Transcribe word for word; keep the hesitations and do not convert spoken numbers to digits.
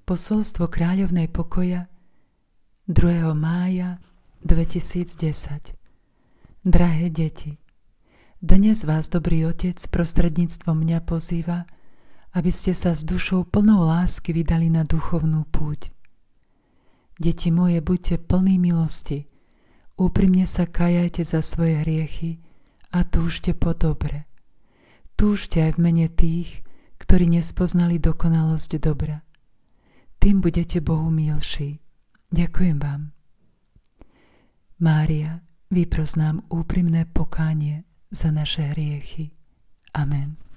Posolstvo Kráľovnej pokoja druhého mája dvetisícdesať. Drahé deti, dnes vás Dobrý Otec prostredníctvom mňa pozýva, aby ste sa s dušou plnou lásky vydali na duchovnú púť. Deti moje, buďte plní milosti, úprimne sa kajajte za svoje hriechy a túžte po dobre. Túžte aj v mene tých, ktorí nespoznali dokonalosť dobra. Tým budete Bohu milší. Ďakujem vám. Mária, vypros nám úprimné pokánie za naše hriechy. Amen.